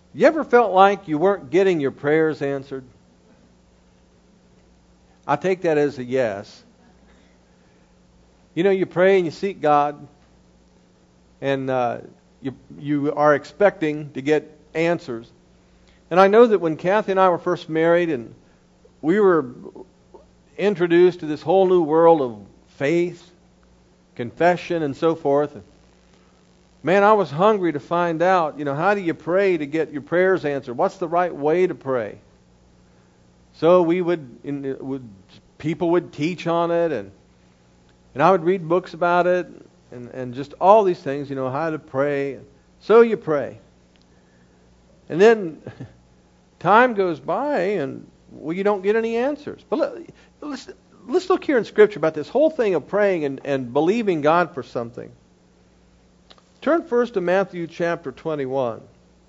You ever felt like you weren't getting your prayers answered? I take that as a yes. You know, you pray and you seek God, and you are expecting to get answers. And I know that when Kathy and I were first married and we were introduced to this whole new world of faith, confession, and so forth, man, I was hungry to find out, how do you pray to get your prayers answered? What's the right way to pray? So people would teach on it, and I would read books about it, and just all these things, how to pray. So you pray. And then time goes by, and you don't get any answers. But let's look here in Scripture about this whole thing of praying and believing God for something. Turn first to Matthew chapter 21.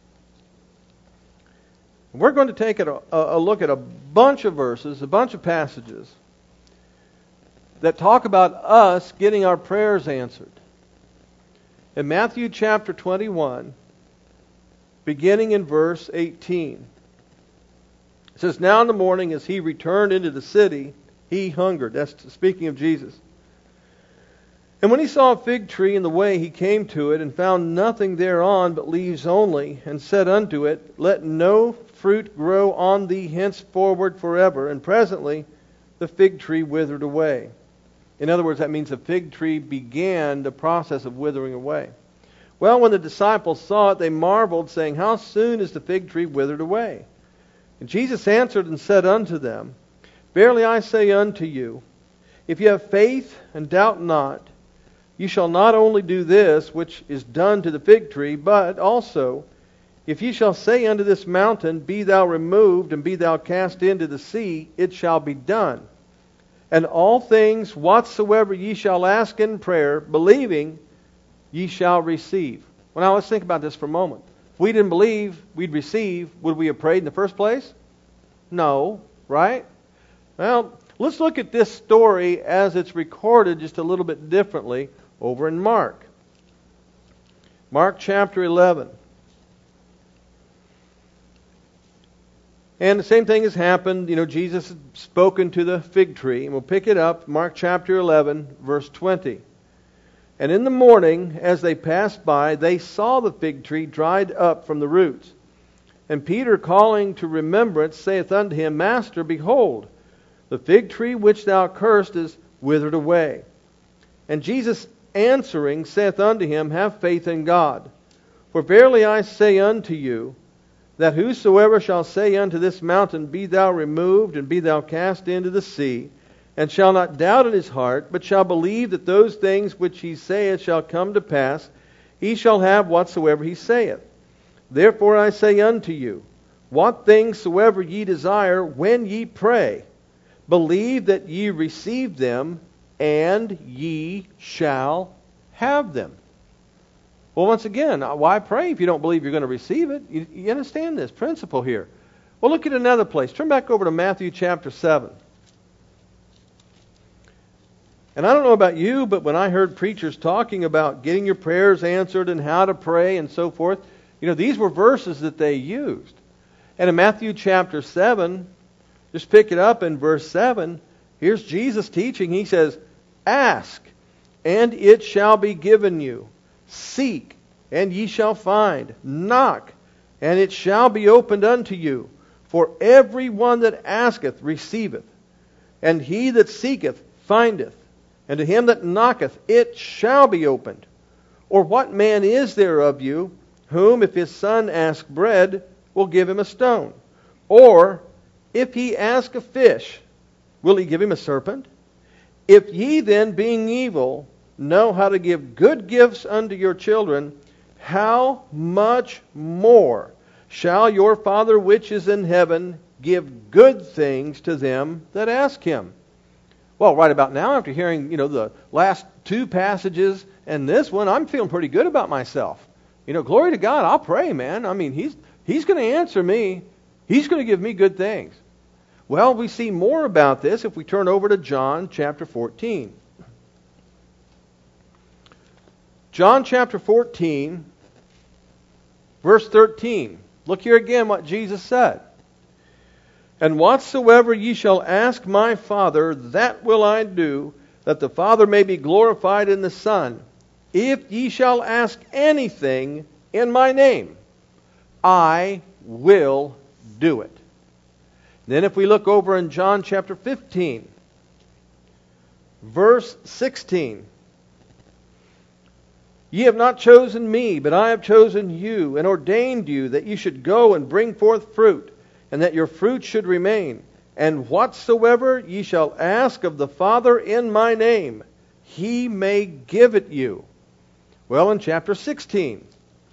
We're going to take a look at a bunch of verses, a bunch of passages that talk about us getting our prayers answered. In Matthew chapter 21, beginning in verse 18, it says, "Now in the morning as he returned into the city, he hungered." That's speaking of Jesus. "And when he saw a fig tree in the way, he came to it, and found nothing thereon but leaves only, and said unto it, Let no fruit grow on thee henceforward forever. And presently the fig tree withered away." In other words, that means the fig tree began the process of withering away. "Well, when the disciples saw it, they marveled, saying, How soon is the fig tree withered away? And Jesus answered and said unto them, Verily I say unto you, if you have faith and doubt not, you shall not only do this which is done to the fig tree, but also, if ye shall say unto this mountain, Be thou removed, and be thou cast into the sea, it shall be done. And all things whatsoever ye shall ask in prayer, believing, ye shall receive." Well, now let's think about this for a moment. If we didn't believe we'd receive, would we have prayed in the first place? No, right? Well, let's look at this story as it's recorded just a little bit differently over in Mark. Mark chapter 11. And the same thing has happened. Jesus had spoken to the fig tree. And we'll pick it up, Mark chapter 11, verse 20. "And in the morning, as they passed by, they saw the fig tree dried up from the roots. And Peter, calling to remembrance, saith unto him, Master, behold, the fig tree which thou cursed is withered away. And Jesus answering saith unto him, Have faith in God. For verily I say unto you, that whosoever shall say unto this mountain, Be thou removed, and be thou cast into the sea, and shall not doubt in his heart, but shall believe that those things which he saith shall come to pass, he shall have whatsoever he saith. Therefore I say unto you, what things soever ye desire, when ye pray, believe that ye receive them, and ye shall have them." Well, once again, why pray if you don't believe you're going to receive it? You understand this principle here. Well, look at another place. Turn back over to Matthew chapter 7. And I don't know about you, but when I heard preachers talking about getting your prayers answered and how to pray and so forth, these were verses that they used. And in Matthew chapter 7, just pick it up in verse 7, here's Jesus teaching. He says, "Ask, and it shall be given you. Seek, and ye shall find. Knock, and it shall be opened unto you. For every one that asketh receiveth, and he that seeketh findeth, and to him that knocketh it shall be opened. Or what man is there of you, whom if his son ask bread, will give him a stone? Or if he ask a fish, will he give him a serpent? If ye then, being evil, know how to give good gifts unto your children, how much more shall your Father which is in heaven give good things to them that ask Him?" Well, right about now, after hearing the last two passages and this one, I'm feeling pretty good about myself. Glory to God, I'll pray, man. I mean, He's going to answer me. He's going to give me good things. Well, we see more about this if we turn over to John chapter 14. John chapter 14, verse 13. Look here again what Jesus said. And whatsoever ye shall ask my Father, that will I do, that the Father may be glorified in the Son. If ye shall ask anything in my name, I will do it. Then if we look over in John chapter 15, verse 16. Ye have not chosen me, but I have chosen you, and ordained you, that ye should go and bring forth fruit, and that your fruit should remain. And whatsoever ye shall ask of the Father in my name, He may give it you. Well, in chapter 16,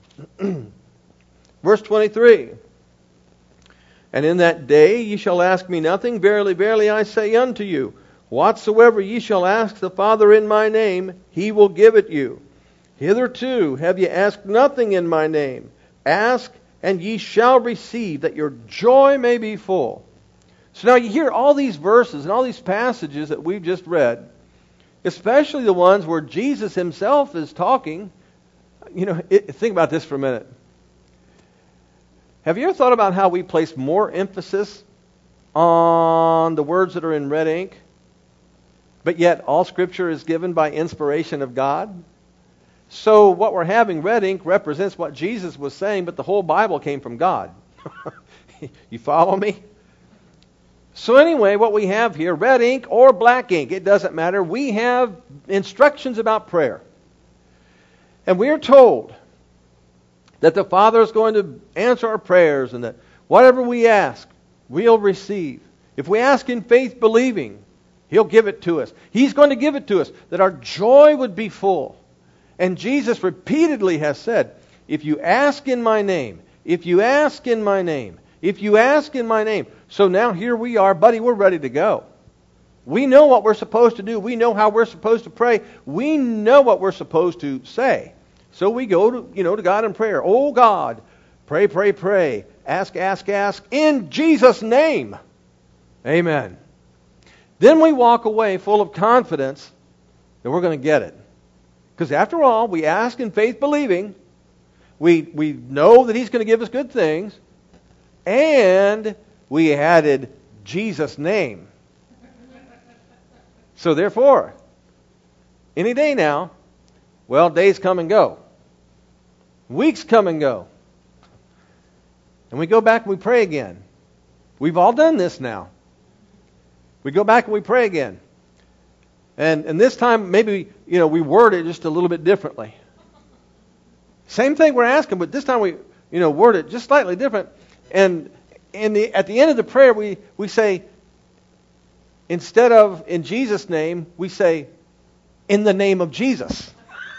verse 23. And in that day ye shall ask me nothing. Verily, verily, I say unto you, whatsoever ye shall ask the Father in my name, He will give it you. Hitherto have ye asked nothing in my name. Ask, and ye shall receive, that your joy may be full. So now you hear all these verses and all these passages that we've just read, especially the ones where Jesus Himself is talking. Think about this for a minute. Have you ever thought about how we place more emphasis on the words that are in red ink, but yet all Scripture is given by inspiration of God? So what we're having, red ink, represents what Jesus was saying, but the whole Bible came from God. You follow me? So anyway, what we have here, red ink or black ink, it doesn't matter. We have instructions about prayer. And we are told that the Father is going to answer our prayers, and that whatever we ask, we'll receive. If we ask in faith believing, He'll give it to us. He's going to give it to us, that our joy would be full. And Jesus repeatedly has said, if you ask in my name, if you ask in my name, if you ask in my name. So now here we are, buddy, we're ready to go. We know what we're supposed to do. We know how we're supposed to pray. We know what we're supposed to say. So we go to God in prayer. Oh God, pray, pray, pray. Ask, ask, ask. In Jesus' name. Amen. Then we walk away full of confidence that we're going to get it. Because after all, we ask in faith believing. We know that He's going to give us good things. And we added Jesus' name. So therefore, any day now, well, days come and go. Weeks come and go. And we go back and we pray again. We've all done this now. We go back and we pray again. And this time, maybe, we word it just a little bit differently. Same thing we're asking, but this time we, word it just slightly different. And at the end of the prayer, we say, instead of in Jesus' name, we say, in the name of Jesus.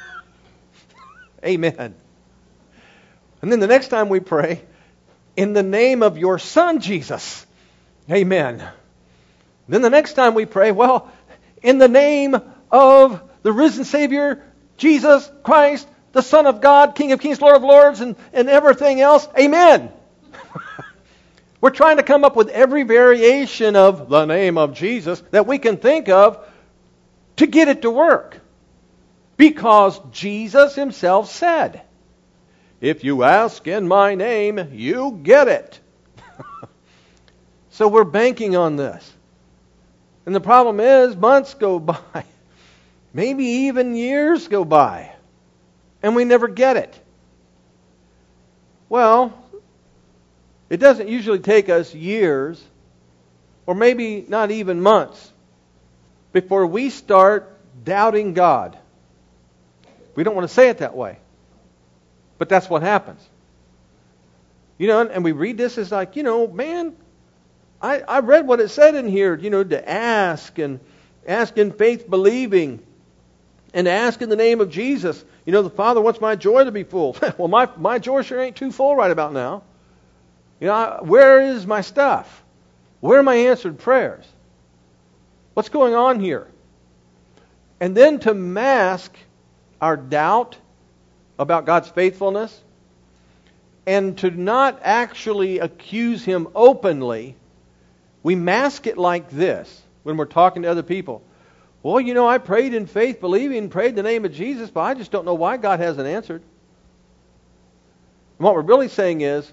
Amen. And then the next time we pray, in the name of your Son, Jesus. Amen. Then the next time we pray, well, in the name of the risen Savior, Jesus Christ, the Son of God, King of Kings, Lord of Lords, and everything else. Amen. We're trying to come up with every variation of the name of Jesus that we can think of to get it to work. Because Jesus Himself said, if you ask in my name, you get it. So we're banking on this. And the problem is, months go by, maybe even years go by, and we never get it. Well, it doesn't usually take us years, or maybe not even months, before we start doubting God. We don't want to say it that way, but that's what happens. And we read this as like, man, I read what it said in here, to ask and ask in faith believing and ask in the name of Jesus. The Father wants my joy to be full. Well, my joy sure ain't too full right about now. Where is my stuff? Where are my answered prayers? What's going on here? And then to mask our doubt about God's faithfulness and to not actually accuse Him openly, we mask it like this when we're talking to other people. Well, I prayed in faith, believing, prayed in the name of Jesus, but I just don't know why God hasn't answered. And what we're really saying is,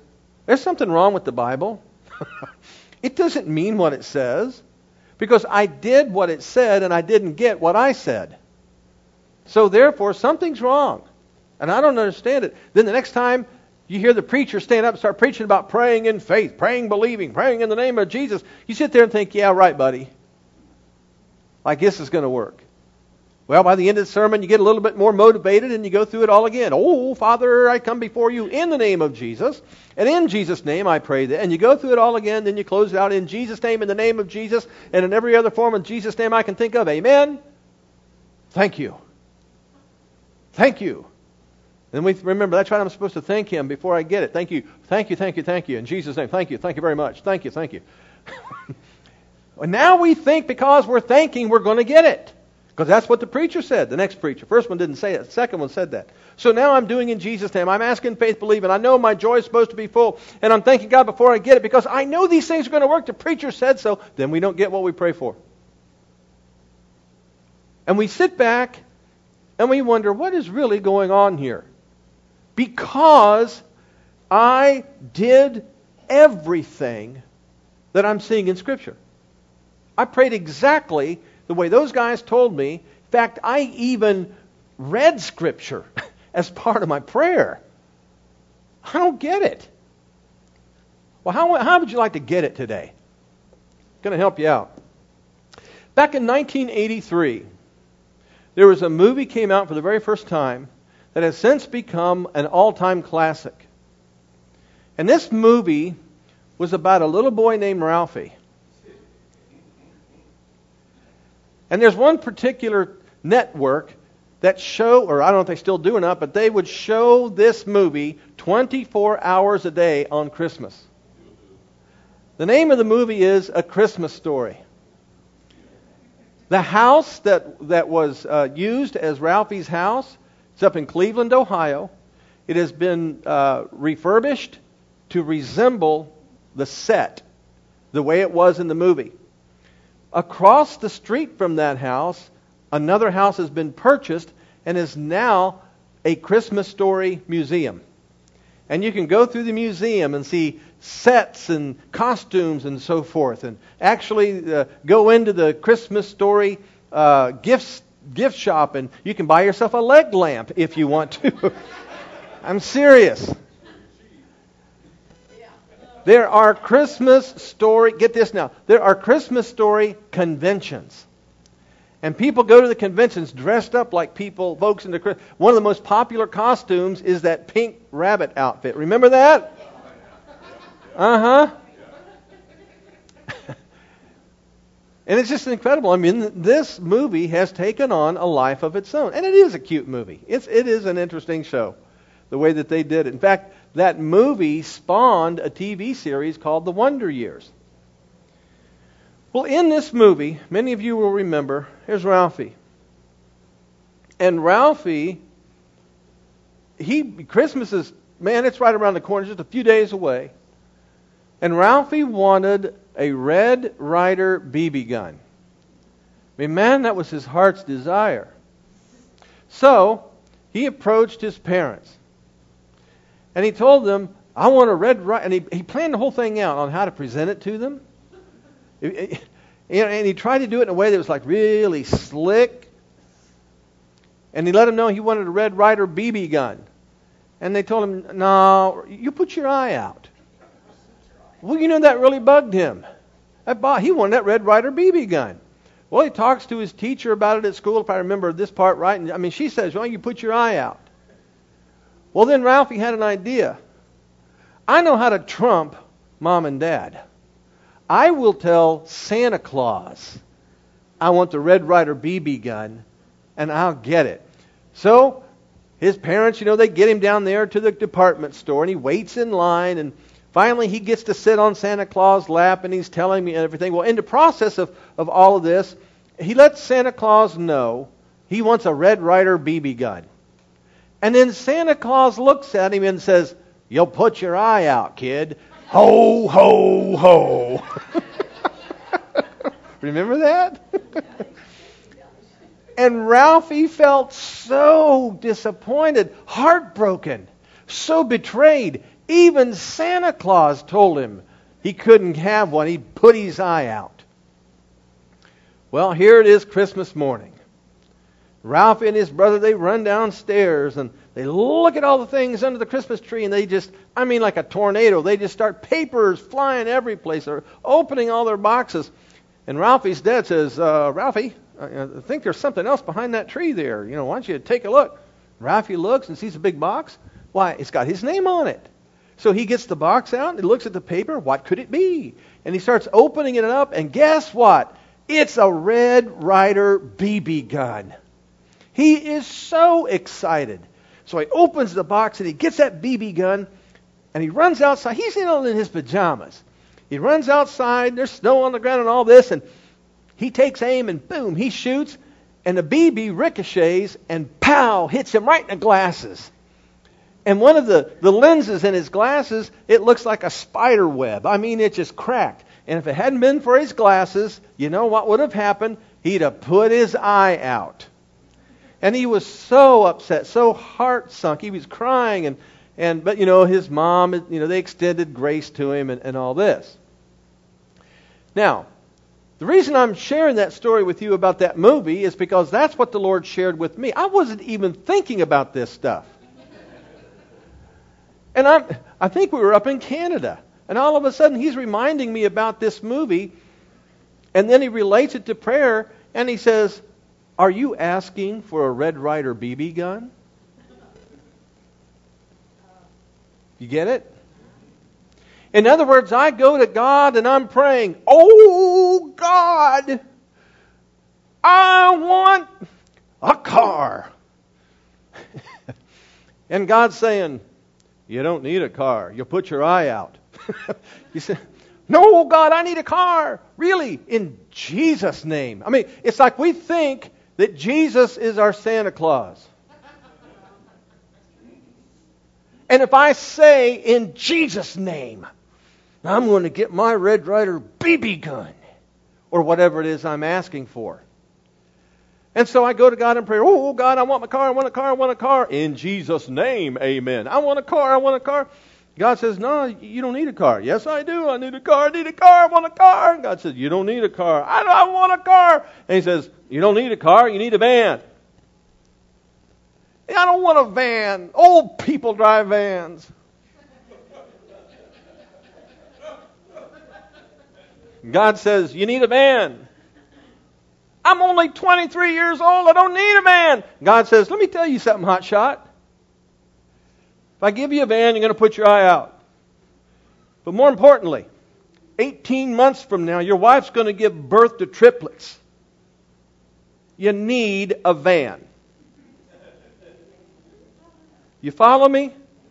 There's something wrong with the Bible. It doesn't mean what it says, because I did what it said and I didn't get what I said. So therefore, something's wrong. And I don't understand it. Then the next time you hear the preacher stand up and start preaching about praying in faith, praying, believing, praying in the name of Jesus, you sit there and think, yeah, right, buddy. Like this is going to work. Well, by the end of the sermon, you get a little bit more motivated and you go through it all again. Oh, Father, I come before you in the name of Jesus. And in Jesus' name I pray that. And you go through it all again, then you close it out in Jesus' name, in the name of Jesus, and in every other form in Jesus' name I can think of. Amen. Thank you. Thank you. And we remember, that's right, I'm supposed to thank Him before I get it. Thank you, thank you, thank you, thank you. In Jesus' name, thank you very much. Thank you, thank you. Well, now we think because we're thanking, we're going to get it. Because that's what the preacher said, the next preacher. First one didn't say it. The second one said that. So now I'm doing in Jesus' name. I'm asking faith, believing. I know my joy is supposed to be full. And I'm thanking God before I get it because I know these things are going to work. The preacher said so. Then we don't get what we pray for. And we sit back and we wonder, what is really going on here? Because I did everything that I'm seeing in Scripture. I prayed exactly the way those guys told me. In fact, I even read Scripture as part of my prayer. I don't get it. Well, how would you like to get it today? I'm going to help you out. Back in 1983, there was a movie came out for the very first time that has since become an all-time classic. And this movie was about a little boy named Ralphie. And there's one particular network that or I don't know if they still do or not, but they would show this movie 24 hours a day on Christmas. The name of the movie is A Christmas Story. The house that was used as Ralphie's house, it's up in Cleveland, Ohio. It has been refurbished to resemble the set, the way it was in the movie. Across the street from that house, another house has been purchased and is now a Christmas Story museum. And you can go through the museum and see sets and costumes and so forth, and actually go into the Christmas Story gift shop, and you can buy yourself a leg lamp if you want to. I'm serious. There are Christmas Story, get this now, there are Christmas Story conventions. And people go to the conventions dressed up like folks in the... One of the most popular costumes is that pink rabbit outfit. Remember that? Uh-huh. And it's just incredible. I mean, this movie has taken on a life of its own. And it is a cute movie. It is an interesting show, the way that they did it. In fact, that movie spawned a TV series called The Wonder Years. Well, in this movie, many of you will remember, here's Ralphie. And Ralphie, Christmas is, man, it's right around the corner, just a few days away. And Ralphie wanted a Red Ryder BB gun. I mean, man, that was his heart's desire. So, he approached his parents. And he told them, I want a Red Ryder. And he planned the whole thing out on how to present it to them. And he tried to do it in a way that was like really slick. And he let them know he wanted a Red Ryder BB gun. And they told him, no, you put your eye out. Well, you know, that really bugged him. He wanted that Red Ryder BB gun. Well, he talks to his teacher about it at school, if I remember this part right. And, I mean, she says, well, you put your eye out. Well, then Ralphie had an idea. I know how to trump Mom and Dad. I will tell Santa Claus I want the Red Ryder BB gun, and I'll get it. So his parents, they get him down there to the department store, and he waits in line, and finally he gets to sit on Santa Claus' lap, and he's telling me everything. Well, in the process of all of this, he lets Santa Claus know he wants a Red Ryder BB gun. And then Santa Claus looks at him and says, you'll put your eye out, kid. Ho, ho, ho. Remember that? And Ralphie felt so disappointed, heartbroken, so betrayed. Even Santa Claus told him he couldn't have one. He'd put his eye out. Well, here it is Christmas morning. Ralph and his brother, they run downstairs and they look at all the things under the Christmas tree, and they just, like a tornado, they just start papers flying every place. They're opening all their boxes. And Ralphie's dad says, Ralphie, I think there's something else behind that tree there. Why don't you take a look? Ralphie looks and sees a big box. Why, it's got his name on it. So he gets the box out and he looks at the paper. What could it be? And he starts opening it up, and guess what? It's a Red Ryder BB gun. He is so excited. So he opens the box and he gets that BB gun and he runs outside. He's in his pajamas. He runs outside. There's snow on the ground and all this, and he takes aim and boom, he shoots, and the BB ricochets and pow, hits him right in the glasses. And one of the lenses in his glasses, it looks like a spider web. It just cracked. And if it hadn't been for his glasses, you know what would have happened? He'd have put his eye out. And he was so upset, so heart sunk. He was crying, but his mom, they extended grace to him and all this. Now, the reason I'm sharing that story with you about that movie is because that's what the Lord shared with me. I wasn't even thinking about this stuff. And I think we were up in Canada, and all of a sudden he's reminding me about this movie, and then he relates it to prayer, and he says, are you asking for a Red Ryder BB gun? You get it? In other words, I go to God and I'm praying, oh God, I want a car. And God's saying, you don't need a car. You'll put your eye out. You say, no, God, I need a car. Really, in Jesus' name. It's like we think that Jesus is our Santa Claus. And if I say, in Jesus' name, I'm going to get my Red Ryder BB gun, or whatever it is I'm asking for. And so I go to God and pray, oh God, I want my car, I want a car, I want a car. In Jesus' name, amen. I want a car, I want a car. God says, no, you don't need a car. Yes, I do. I need a car, I need a car, I want a car. And God says, you don't need a car. I want a car. And He says, you don't need a car, you need a van. I don't want a van. Old people drive vans. God says, you need a van. I'm only 23 years old. I don't need a van. God says, let me tell you something, hotshot. If I give you a van, you're going to put your eye out. But more importantly, 18 months from now, your wife's going to give birth to triplets. You need a van. You follow me?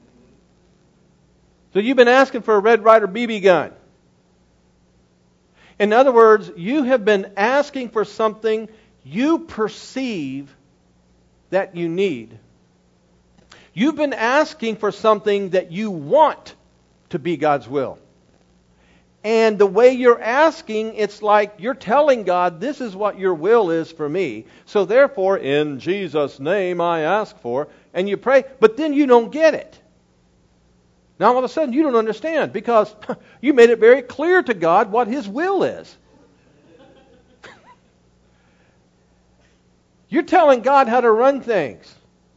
So you've been asking for a Red Ryder BB gun. In other words, you have been asking for something you perceive that you need. You've been asking for something that you want to be God's will. And the way you're asking, it's like you're telling God, this is what your will is for me. So therefore, in Jesus' name I ask for. And you pray, but then you don't get it. Now all of a sudden you don't understand because you made it very clear to God what His will is. You're telling God how to run things.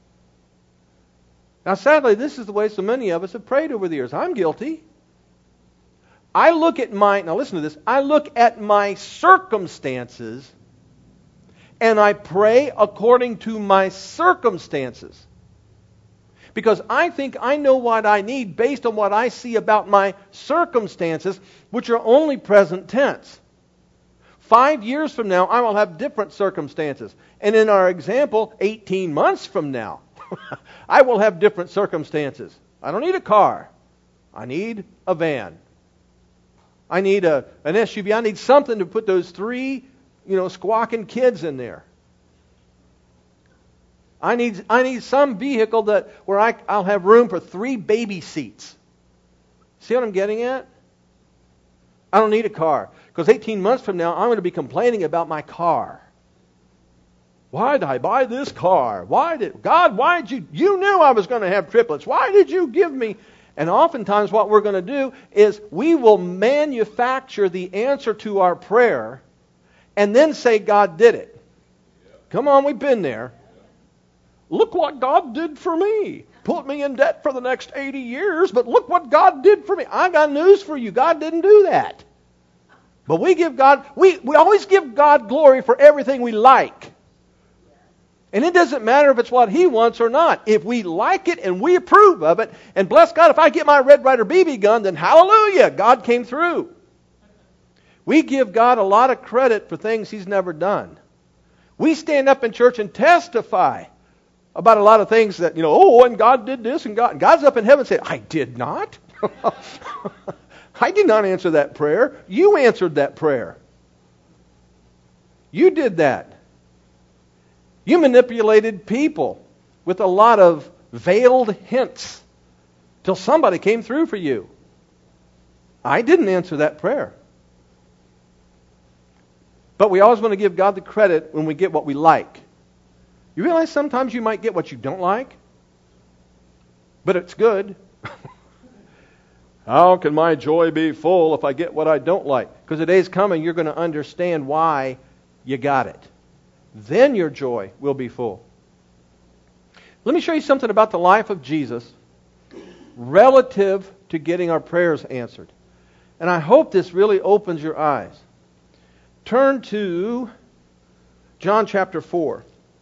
Now sadly, this is the way so many of us have prayed over the years. I'm guilty. I look at now listen to this, I look at my circumstances and I pray according to my circumstances. Because I think I know what I need based on what I see about my circumstances, which are only present tense. 5 years from now, I will have different circumstances. And in our example, 18 months from now, I will have different circumstances. I don't need a car. I need a van. I need an SUV. I need something to put those 3, squawking kids in there. I need some vehicle where I'll have room for 3 baby seats. See what I'm getting at? I don't need a car. Because 18 months from now, I'm going to be complaining about my car. Why did I buy this car? God, why did you knew I was going to have triplets. Why did you give me? And oftentimes what we're going to do is we will manufacture the answer to our prayer and then say God did it. Come on, we've been there. Look what God did for me. Put me in debt for the next 80 years, but look what God did for me. I got news for you. God didn't do that. But we always give God glory for everything we like. And it doesn't matter if it's what He wants or not. If we like it and we approve of it, and bless God, if I get my Red Ryder BB gun, then hallelujah, God came through. We give God a lot of credit for things He's never done. We stand up in church and testify about a lot of things that, and God did this, and God's up in heaven saying, I did not. I did not answer that prayer. You answered that prayer. You did that. You manipulated people with a lot of veiled hints till somebody came through for you. I didn't answer that prayer. But we always want to give God the credit when we get what we like. You realize sometimes you might get what you don't like? But it's good. How can my joy be full if I get what I don't like? Because the day's coming, you're going to understand why you got it. Then your joy will be full. Let me show you something about the life of Jesus relative to getting our prayers answered. And I hope this really opens your eyes. Turn to John chapter 4.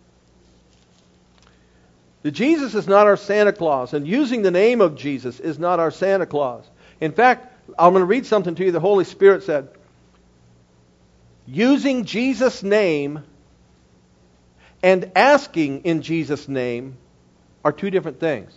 Jesus is not our Santa Claus, and using the name of Jesus is not our Santa Claus. In fact, I'm going to read something to you the Holy Spirit said. Using Jesus' name and asking in Jesus' name are two different things.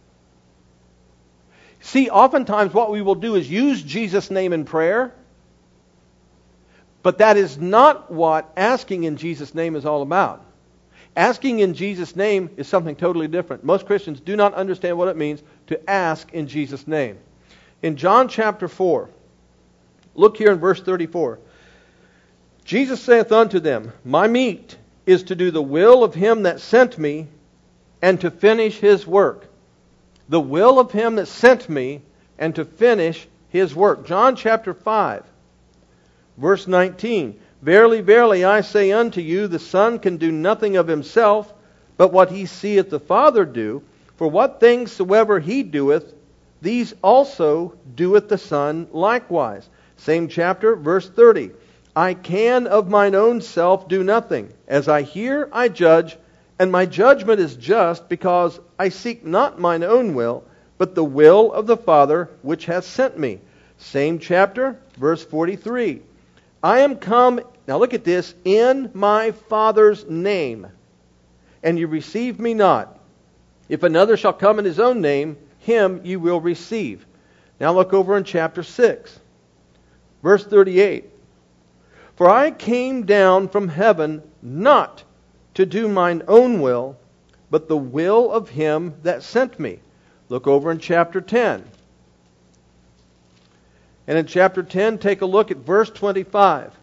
See, oftentimes what we will do is use Jesus' name in prayer, but that is not what asking in Jesus' name is all about. Asking in Jesus' name is something totally different. Most Christians do not understand what it means to ask in Jesus' name. In John chapter 4, look here in verse 34. Jesus saith unto them, My meat is to do the will of Him that sent me, and to finish His work. The will of Him that sent me, and to finish His work. John chapter 5, verse 19. Verily, verily, I say unto you, the Son can do nothing of himself, but what He seeth the Father do. For what things soever He doeth, these also doeth the Son likewise. Same chapter, verse 30. I can of mine own self do nothing. As I hear, I judge, and my judgment is just, because I seek not mine own will, but the will of the Father which hath sent me. Same chapter, verse 43. I am come, now look at this, in my Father's name, and you receive me not. If another shall come in his own name, him you will receive. Now look over in chapter 6, verse 38. For I came down from heaven not to do mine own will, but the will of Him that sent me. Look over in chapter 10. And in chapter 10, take a look at verse 25.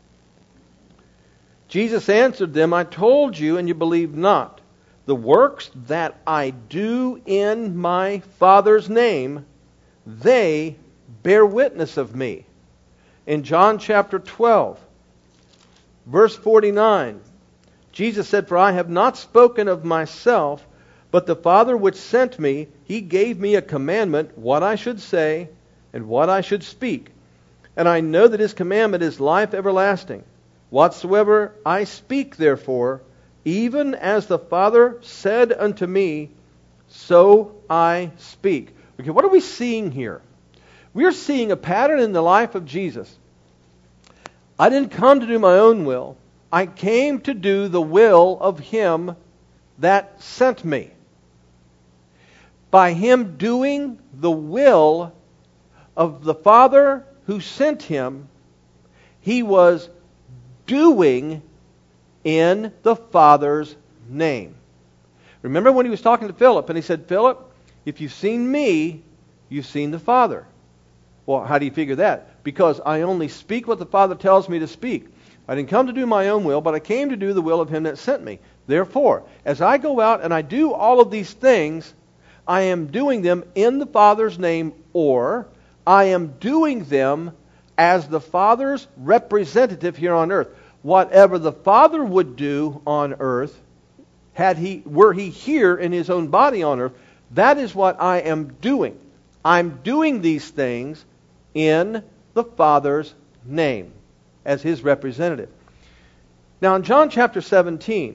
Jesus answered them, I told you, and you believe not. The works that I do in my Father's name, they bear witness of me. In John chapter 12, verse 49, Jesus said, For I have not spoken of myself, but the Father which sent me, He gave me a commandment, what I should say, and what I should speak. And I know that His commandment is life everlasting. Whatsoever I speak, therefore, even as the Father said unto me, so I speak. Okay, what are we seeing here? We're seeing a pattern in the life of Jesus. I didn't come to do my own will. I came to do the will of Him that sent me. By Him doing the will of the Father who sent Him, He was doing in the Father's name. Remember when He was talking to Philip and He said, Philip, if you've seen me, you've seen the Father. Well, how do you figure that? Because I only speak what the Father tells me to speak. I didn't come to do my own will, but I came to do the will of Him that sent me. Therefore, as I go out and I do all of these things, I am doing them in the Father's name, or I am doing them as the Father's representative here on earth. Whatever the Father would do on earth, were He here in His own body on earth, that is what I am doing. I'm doing these things in the Father's name as His representative. Now in John chapter 17,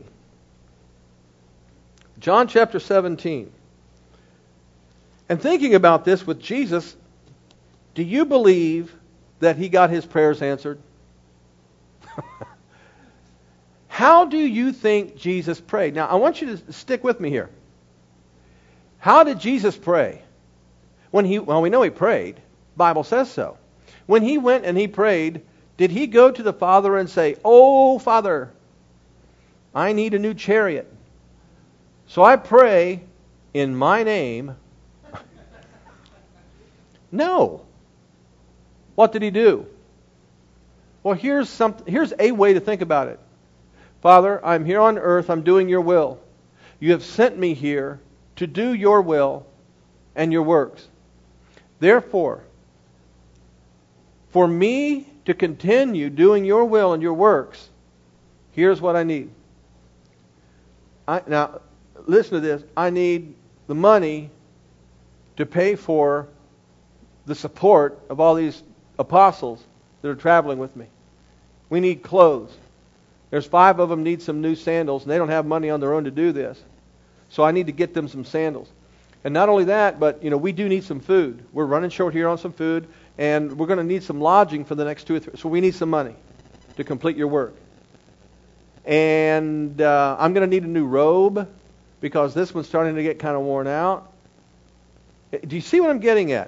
and thinking about this with Jesus, do you believe that He got His prayers answered? How do you think Jesus prayed? Now, I want you to stick with me here. How did Jesus pray? We know He prayed. The Bible says so. When He went and He prayed, did He go to the Father and say, "Oh, Father, I need a new chariot, so I pray in my name"? No. What did He do? Well, here's a way to think about it. Father, I'm here on earth. I'm doing your will. You have sent me here to do your will and your works. Therefore, for me to continue doing your will and your works, here's what I need. Now, listen to this. I need the money to pay for the support of all these apostles that are traveling with me. We need clothes. There's 5 of them need some new sandals, and they don't have money on their own to do this. So I need to get them some sandals. And not only that, but we do need some food. We're running short here on some food, and we're going to need some lodging for the next 2 or 3. So we need some money to complete your work. And I'm going to need a new robe because this one's starting to get kind of worn out. Do you see what I'm getting at?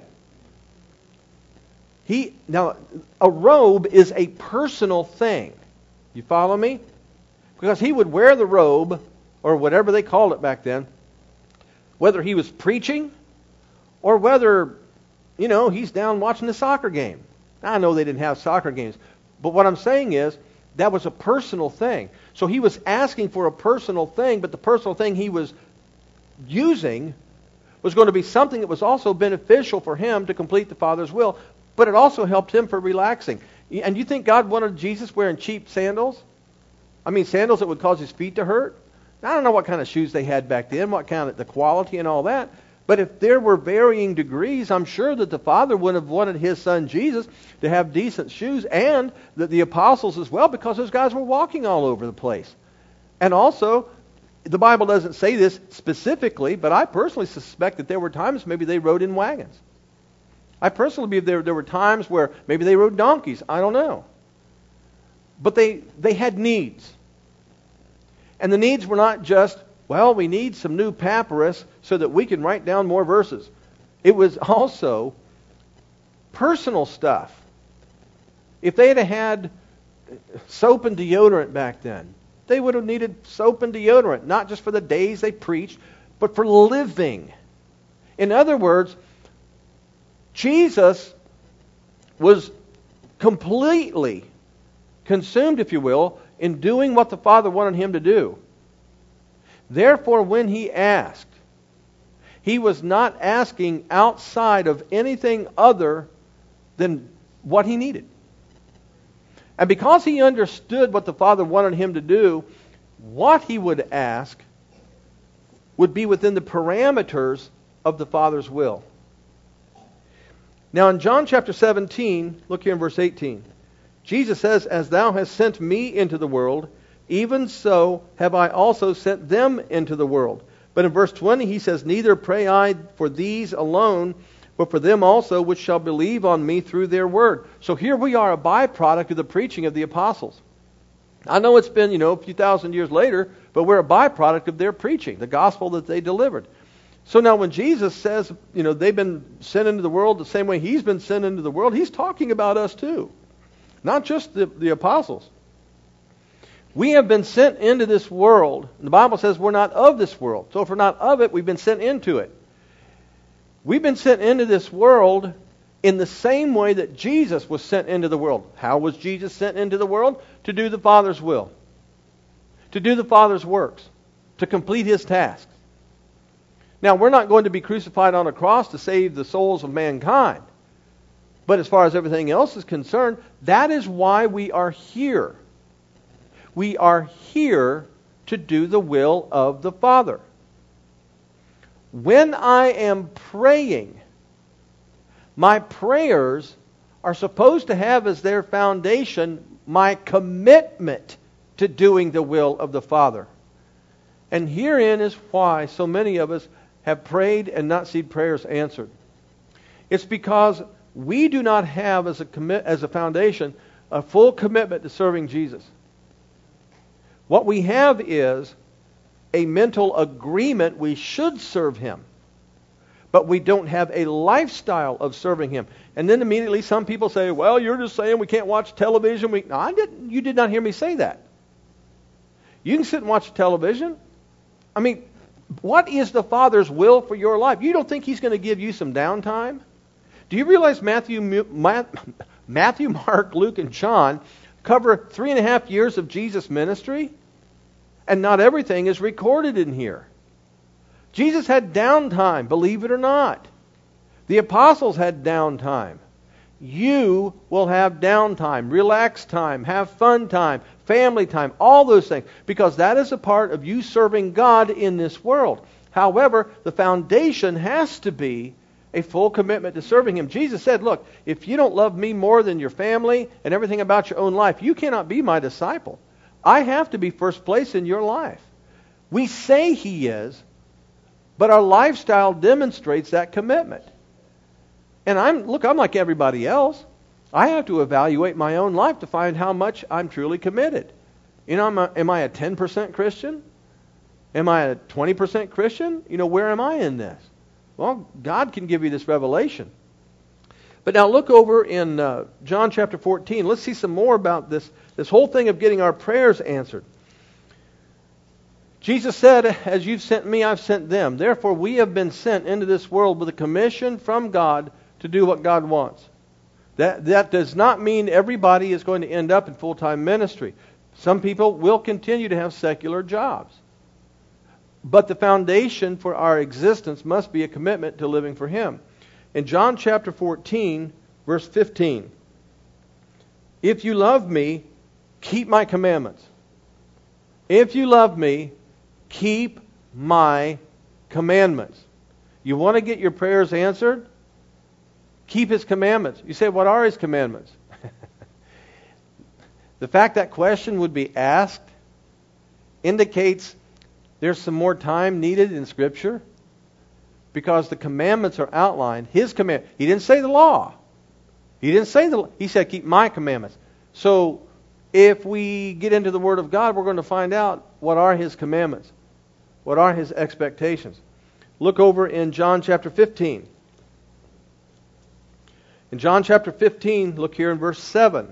Now, a robe is a personal thing. You follow me? Because He would wear the robe, or whatever they called it back then, whether He was preaching or whether, He's down watching the soccer game. Now, I know they didn't have soccer games, but what I'm saying is that was a personal thing. So He was asking for a personal thing, but the personal thing He was using was going to be something that was also beneficial for Him to complete the Father's will, but it also helped Him for relaxing. And you think God wanted Jesus wearing cheap sandals? I mean, sandals that would cause His feet to hurt? I don't know what kind of shoes they had back then, what kind of the quality and all that. But if there were varying degrees, I'm sure that the Father would have wanted His Son Jesus to have decent shoes, and the apostles as well, because those guys were walking all over the place. And also, the Bible doesn't say this specifically, but I personally suspect that there were times maybe they rode in wagons. I personally believe there were times where maybe they rode donkeys. I don't know. But they had needs. And the needs were not just, we need some new papyrus so that we can write down more verses. It was also personal stuff. If they had soap and deodorant back then, they would have needed soap and deodorant, not just for the days they preached, but for living. In other words, Jesus was completely consumed, if you will, in doing what the Father wanted Him to do. Therefore, when He asked, He was not asking outside of anything other than what He needed. And because He understood what the Father wanted Him to do, what He would ask would be within the parameters of the Father's will. Now in John chapter 17, look here in verse 18. Jesus says, "As thou hast sent me into the world, even so have I also sent them into the world." But in verse 20 he says, "Neither pray I for these alone, but for them also which shall believe on me through their word." So here we are, a byproduct of the preaching of the apostles. I know it's been, a few thousand years later, but we're a byproduct of their preaching, the gospel that they delivered. So now when Jesus says, they've been sent into the world the same way He's been sent into the world, He's talking about us too. Not just the apostles. We have been sent into this world. And the Bible says we're not of this world. So if we're not of it, we've been sent into it. We've been sent into this world in the same way that Jesus was sent into the world. How was Jesus sent into the world? To do the Father's will. To do the Father's works. To complete His tasks. Now, we're not going to be crucified on a cross to save the souls of mankind. But as far as everything else is concerned, that is why we are here. We are here to do the will of the Father. When I am praying, my prayers are supposed to have as their foundation my commitment to doing the will of the Father. And herein is why so many of us have prayed and not seen prayers answered. It's because we do not have as a foundation a full commitment to serving Jesus. What we have is a mental agreement we should serve Him, but we don't have a lifestyle of serving Him. And then immediately some people say, well, you're just saying we can't watch television. No, you did not hear me say that. You can sit and watch television. I mean, what is the Father's will for your life? You don't think He's going to give you some downtime? Do you realize Matthew, Mark, Luke, and John cover 3.5 years of Jesus' ministry? And not everything is recorded in here. Jesus had downtime, believe it or not. The apostles had downtime. You will have downtime, relax time, have fun time, family time, all those things, because that is a part of you serving God in this world. However, the foundation has to be a full commitment to serving Him. Jesus said, look, if you don't love me more than your family and everything about your own life, you cannot be my disciple. I have to be first place in your life. We say He is, but our lifestyle demonstrates that commitment. And I'm like everybody else. I have to evaluate my own life to find how much I'm truly committed. You know, am I a 10% Christian? Am I a 20% Christian? You know, where am I in this? Well, God can give you this revelation. But now look over in John chapter 14. Let's see some more about this whole thing of getting our prayers answered. Jesus said, as you've sent me, I've sent them. Therefore, we have been sent into this world with a commission from God to do what God wants. That does not mean everybody is going to end up in full-time ministry. Some people will continue to have secular jobs. But the foundation for our existence must be a commitment to living for Him. In John chapter 14, verse 15, if you love me, keep my commandments. If you love me, keep my commandments. You want to get your prayers answered? Keep His commandments. You say, what are His commandments? The fact that question would be asked indicates there's some more time needed in Scripture, because the commandments are outlined. His command. He didn't say the law. He said, keep my commandments. So if we get into the Word of God, we're going to find out what are His commandments. What are His expectations. Look over in John chapter 15. In John chapter 15, look here in verse 7.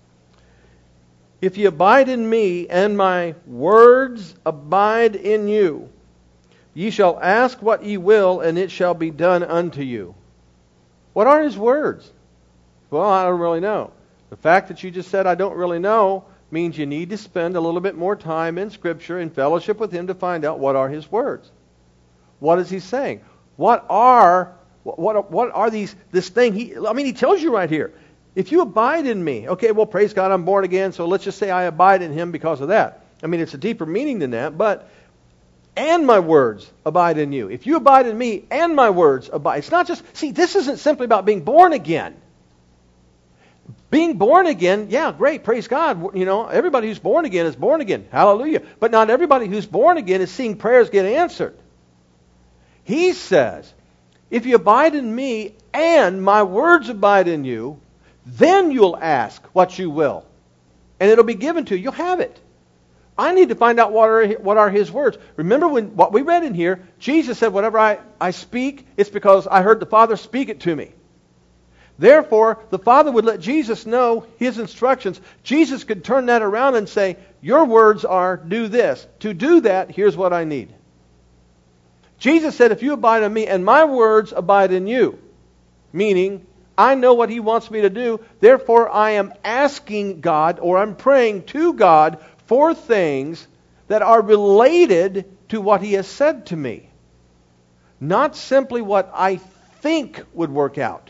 If ye abide in me, and my words abide in you, ye shall ask what ye will, and it shall be done unto you. What are His words? Well, I don't really know. The fact that you just said, I don't really know, means you need to spend a little bit more time in Scripture, in fellowship with Him, to find out what are His words. What is He saying? What are these, this thing? He tells you right here. If you abide in me, okay, well, praise God, I'm born again, so let's just say I abide in Him because of that. I mean, it's a deeper meaning than that, but, and my words abide in you. If you abide in me, and my words abide. It's not just, see, this isn't simply about being born again. Being born again, yeah, great, praise God. You know, everybody who's born again is born again. Hallelujah. But not everybody who's born again is seeing prayers get answered. He says, if you abide in me, and my words abide in you, then you'll ask what you will, and it'll be given to you. You'll have it. I need to find out what are His words. Remember what we read in here, Jesus said, whatever I speak, it's because I heard the Father speak it to me. Therefore, the Father would let Jesus know His instructions. Jesus could turn that around and say, your words are, do this. To do that, here's what I need. Jesus said, if you abide in me, and my words abide in you, meaning, I know what He wants me to do, therefore I am asking God, or I'm praying to God for things that are related to what He has said to me. Not simply what I think would work out.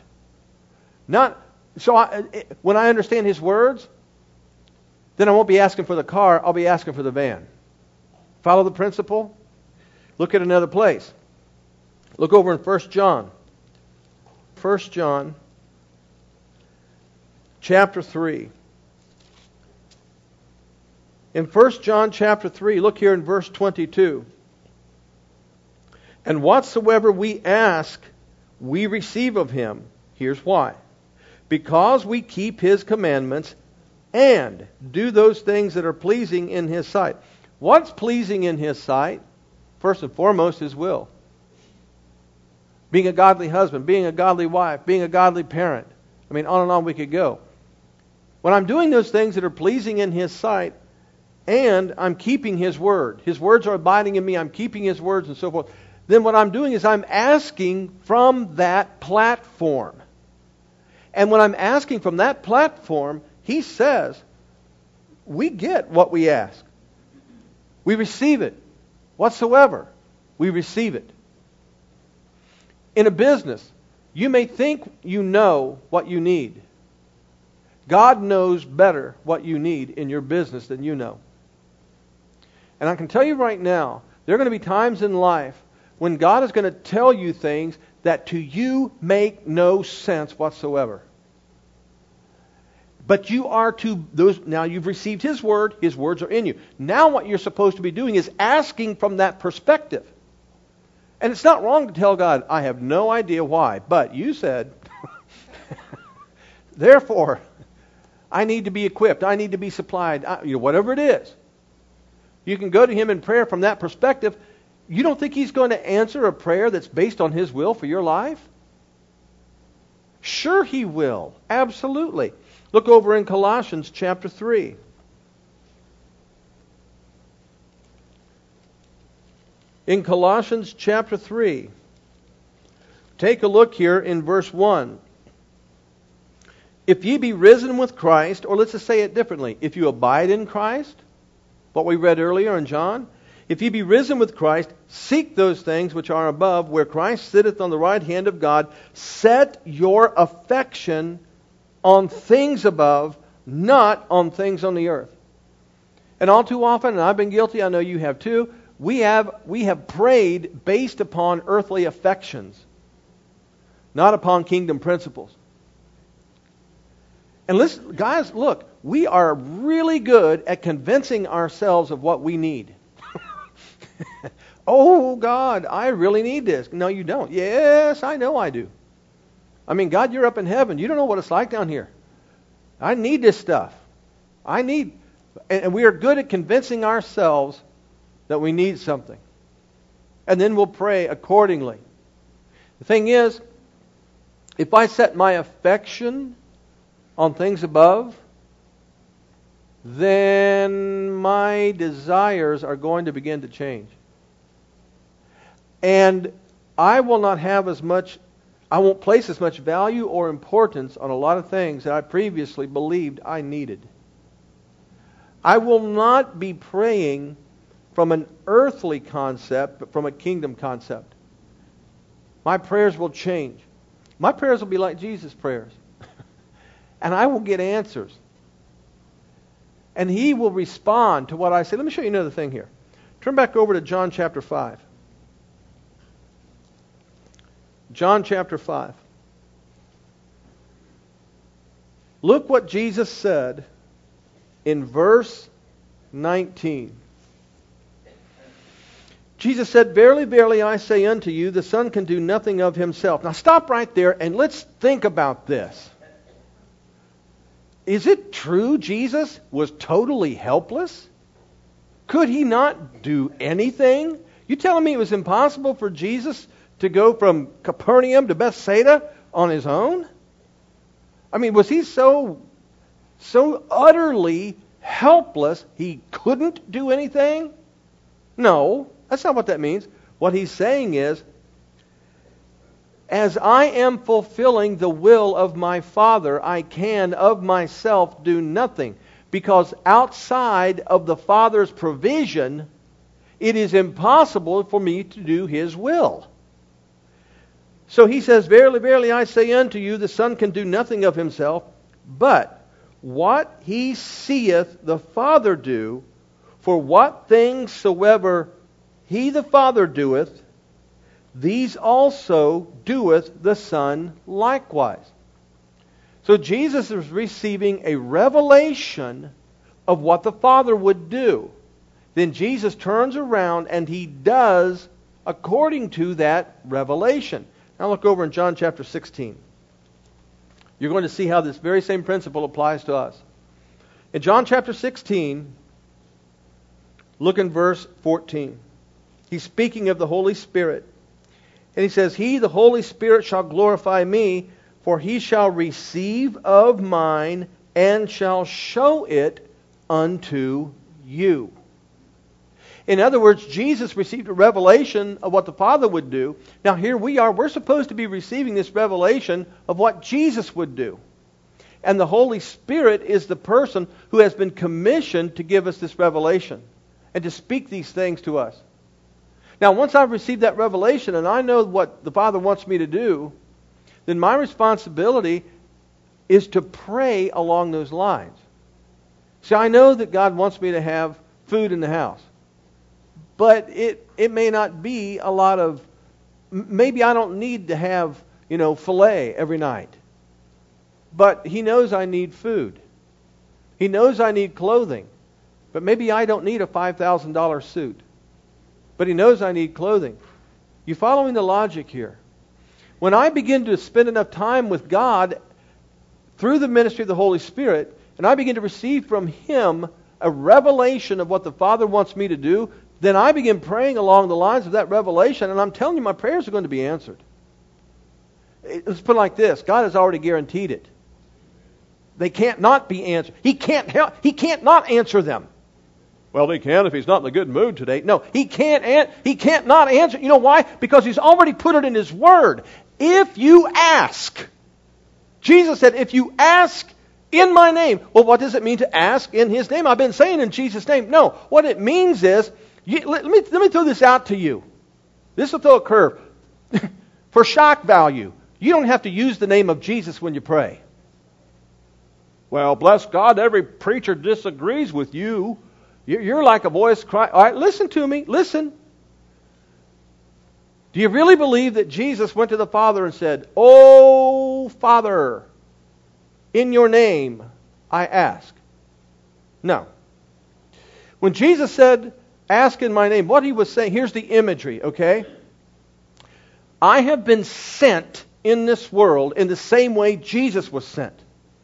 When I understand His words, then I won't be asking for the car, I'll be asking for the van. Follow the principle? Look at another place. Look over in 1 John. 1 John chapter 3. In 1 John chapter 3, look here in verse 22. And whatsoever we ask, we receive of Him. Here's why. Because we keep His commandments and do those things that are pleasing in His sight. What's pleasing in His sight? First and foremost, His will. Being a godly husband, being a godly wife, being a godly parent. I mean, on and on we could go. When I'm doing those things that are pleasing in His sight, and I'm keeping His word, His words are abiding in me, I'm keeping His words and so forth, then what I'm doing is I'm asking from that platform. And when I'm asking from that platform, He says, we get what we ask. We receive it. Whatsoever, we receive it. In a business, you may think you know what you need. God knows better what you need in your business than you know. And I can tell you right now, there are going to be times in life when God is going to tell you things that to you make no sense whatsoever. But you are to those, now you've received His word, His words are in you. Now what you're supposed to be doing is asking from that perspective. And it's not wrong to tell God, I have no idea why, but you said, therefore, I need to be equipped, I need to be supplied, whatever it is. You can go to Him in prayer from that perspective. You don't think He's going to answer a prayer that's based on His will for your life? Sure He will. Absolutely. Look over in Colossians chapter 3. In Colossians chapter 3, take a look here in verse 1. If ye be risen with Christ, or let's just say it differently, if you abide in Christ, what we read earlier in John, if ye be risen with Christ, seek those things which are above, where Christ sitteth on the right hand of God. Set your affection on things above, not on things on the earth. And all too often, and I've been guilty, I know you have too, we have prayed based upon earthly affections, not upon kingdom principles. And listen, guys, look, we are really good at convincing ourselves of what we need. Oh, God, I really need this. No, you don't. Yes, I know I do. I mean, God, you're up in heaven. You don't know what it's like down here. I need this stuff. And we are good at convincing ourselves that we need something. And then we'll pray accordingly. The thing is, if I set my affection on things above, then my desires are going to begin to change. And I will not have as much, I won't place as much value or importance on a lot of things that I previously believed I needed. I will not be praying from an earthly concept, but from a kingdom concept. My prayers will change. My prayers will be like Jesus' prayers. And I will get answers. And He will respond to what I say. Let me show you another thing here. Turn back over to John chapter 5. John chapter 5. Look what Jesus said in verse 19. Jesus said, Verily, verily, I say unto you, the Son can do nothing of Himself. Now stop right there and let's think about this. Is it true Jesus was totally helpless? Could He not do anything? You telling me it was impossible for Jesus to go from Capernaum to Bethsaida on His own? I mean, was He so utterly helpless He couldn't do anything? No, that's not what that means. What He's saying is, as I am fulfilling the will of my Father, I can of myself do nothing. Because outside of the Father's provision, it is impossible for me to do His will. So he says, Verily, verily, I say unto you, the Son can do nothing of himself, but what he seeth the Father do, for what things soever he the Father doeth, these also doeth the Son likewise. So Jesus is receiving a revelation of what the Father would do. Then Jesus turns around and he does according to that revelation. Now look over in John chapter 16. You're going to see how this very same principle applies to us. In John chapter 16, look in verse 14. He's speaking of the Holy Spirit. And he says, He, the Holy Spirit, shall glorify me, for he shall receive of mine and shall show it unto you. In other words, Jesus received a revelation of what the Father would do. Now here we are, we're supposed to be receiving this revelation of what Jesus would do. And the Holy Spirit is the person who has been commissioned to give us this revelation and to speak these things to us. Now once I've received that revelation and I know what the Father wants me to do, then my responsibility is to pray along those lines. See, I know that God wants me to have food in the house. But it may not be a lot of, maybe I don't need to have, filet every night. But He knows I need food. He knows I need clothing. But maybe I don't need a $5,000 suit. But He knows I need clothing. You following the logic here? When I begin to spend enough time with God through the ministry of the Holy Spirit, and I begin to receive from Him a revelation of what the Father wants me to do, then I begin praying along the lines of that revelation, and I'm telling you, my prayers are going to be answered. Let's put it like this. God has already guaranteed it. They can't not be answered. He can't not answer them. Well, He can if He's not in a good mood today. No, He can't not answer. You know why? Because He's already put it in His Word. If you ask, Jesus said, if you ask in my name. Well, what does it mean to ask in His name? I've been saying in Jesus' name. No, what it means is, let me throw this out to you. This will throw a curve. For shock value, you don't have to use the name of Jesus when you pray. Well, bless God, every preacher disagrees with you. You're like a voice cry. All right, listen to me. Listen. Do you really believe that Jesus went to the Father and said, "Oh, Father, in your name I ask"? No. When Jesus said, "Ask in my name," what He was saying, here's the imagery, okay? I have been sent in this world in the same way Jesus was sent.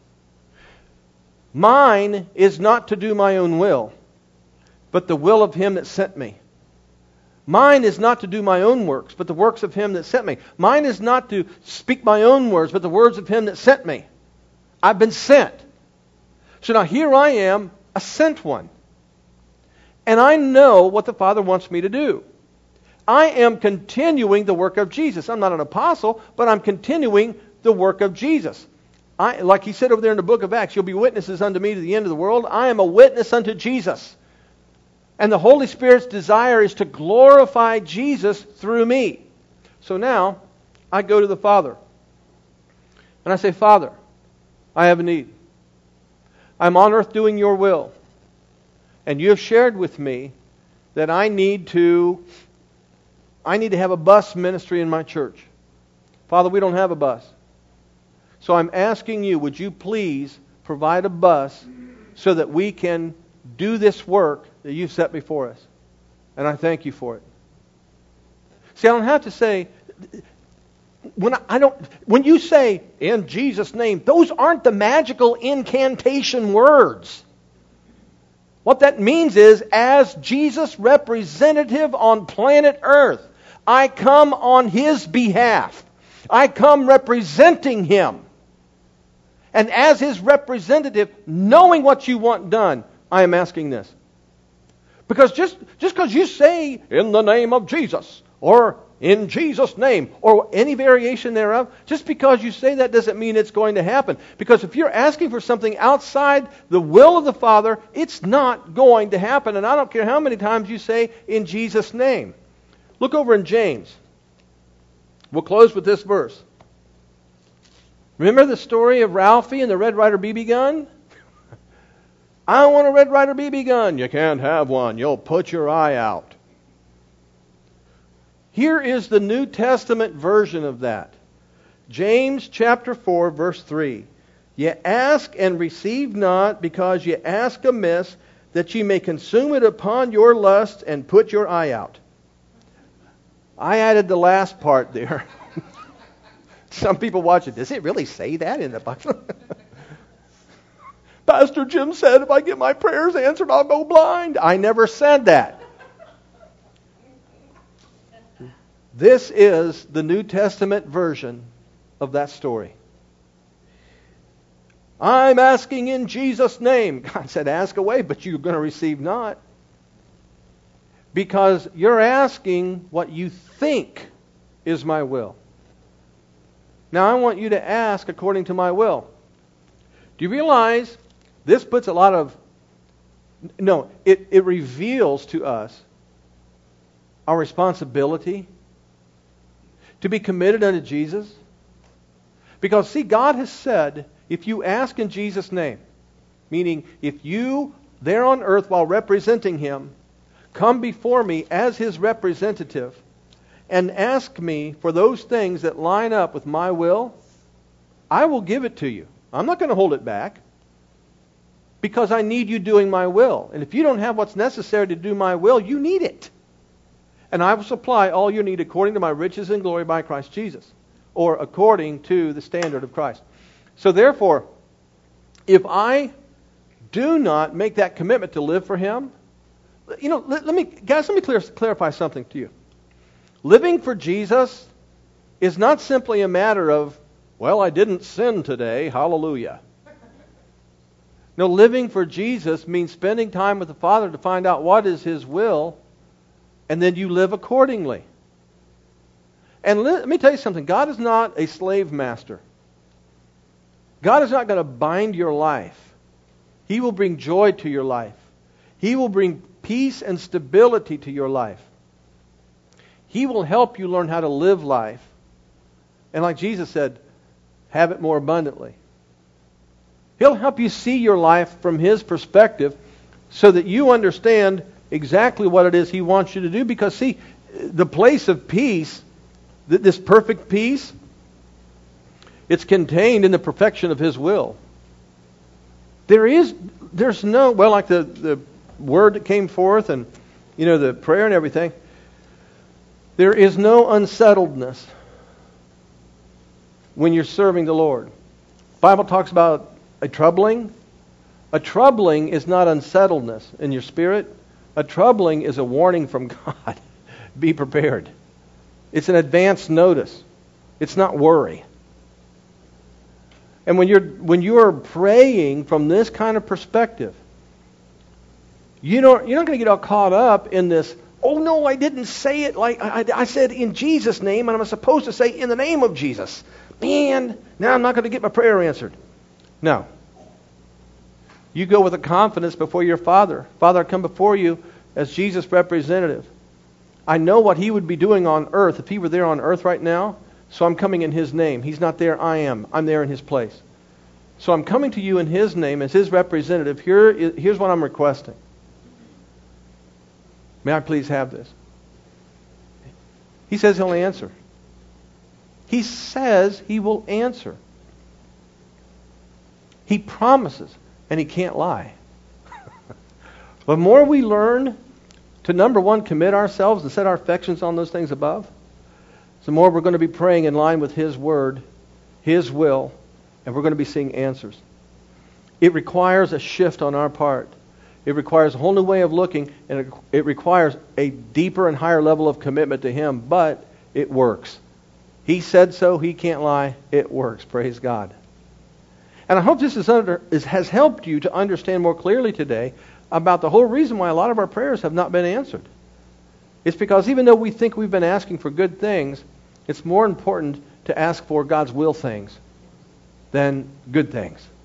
Mine is not to do my own will, but the will of Him that sent me. Mine is not to do my own works, but the works of Him that sent me. Mine is not to speak my own words, but the words of Him that sent me. I've been sent. So now here I am, a sent one. And I know what the Father wants me to do. I am continuing the work of Jesus. I'm not an apostle, but I'm continuing the work of Jesus. Like He said over there in the book of Acts, you'll be witnesses unto me to the end of the world. I am a witness unto Jesus. And the Holy Spirit's desire is to glorify Jesus through me. So now, I go to the Father. And I say, Father, I have a need. I'm on earth doing your will. And you have shared with me that I need to have a bus ministry in my church. Father, we don't have a bus. So I'm asking you, would you please provide a bus so that we can do this work that you've set before us? And I thank you for it. See, I don't have to say, when you say, in Jesus' name, those aren't the magical incantation words. What that means is, as Jesus' representative on planet Earth, I come on His behalf. I come representing Him. And as His representative, knowing what you want done, I am asking this. Because just because you say, in the name of Jesus, or in Jesus' name, or any variation thereof, just because you say that doesn't mean it's going to happen. Because if you're asking for something outside the will of the Father, it's not going to happen. And I don't care how many times you say, in Jesus' name. Look over in James. We'll close with this verse. Remember the story of Ralphie and the Red Ryder BB gun? I want a Red Ryder BB gun. You can't have one. You'll put your eye out. Here is the New Testament version of that. James chapter 4, verse 3. Ye ask and receive not, because ye ask amiss, that ye may consume it upon your lust and put your eye out. I added the last part there. Some people watch it. Does it really say that in the Bible? Pastor Jim said if I get my prayers answered, I'll go blind. I never said that. This is the New Testament version of that story. I'm asking in Jesus' name. God said, ask away, but you're going to receive not. Because you're asking what you think is my will. Now I want you to ask according to my will. Do you realize this puts a lot of... No, it reveals to us our responsibility to be committed unto Jesus. Because, see, God has said, if you ask in Jesus' name, meaning if you, there on earth while representing Him, come before me as His representative and ask me for those things that line up with my will, I will give it to you. I'm not going to hold it back because I need you doing my will. And if you don't have what's necessary to do my will, you need it. And I will supply all you need according to my riches and glory by Christ Jesus, or according to the standard of Christ. So therefore, if I do not make that commitment to live for Him, let me clarify something to you. Living for Jesus is not simply a matter of, well, I didn't sin today, hallelujah. No, living for Jesus means spending time with the Father to find out what is His will, and then you live accordingly. And let me tell you something. God is not a slave master. God is not going to bind your life. He will bring joy to your life. He will bring peace and stability to your life. He will help you learn how to live life. And like Jesus said, have it more abundantly. He'll help you see your life from His perspective so that you understand exactly what it is He wants you to do. Because, see, the place of peace, this perfect peace, it's contained in the perfection of His will. There's no, well, like the word that came forth and, the prayer and everything, there is no unsettledness when you're serving the Lord. The Bible talks about a troubling. A troubling is not unsettledness in your spirit. A troubling is a warning from God. Be prepared. It's an advance notice. It's not worry. And when you are praying from this kind of perspective, you're not going to get all caught up in this, oh no, I didn't say it like I said in Jesus' name, and I'm supposed to say in the name of Jesus. Man, now I'm not going to get my prayer answered. No. You go with a confidence before your Father. Father, I come before you as Jesus' representative. I know what He would be doing on earth if He were there on earth right now, so I'm coming in His name. He's not there, I am. I'm there in His place. So I'm coming to you in His name as His representative. Here's what I'm requesting. May I please have this? He says He'll answer. He says He will answer. He promises, and He can't lie. The more we learn to, number one, commit ourselves and set our affections on those things above, the more we're going to be praying in line with His Word, His will, and we're going to be seeing answers. It requires a shift on our part. It requires a whole new way of looking, and it requires a deeper and higher level of commitment to Him, but it works. He said so. He can't lie. It works. Praise God. And I hope this has helped you to understand more clearly today about the whole reason why a lot of our prayers have not been answered. It's because even though we think we've been asking for good things, it's more important to ask for God's will things than good things.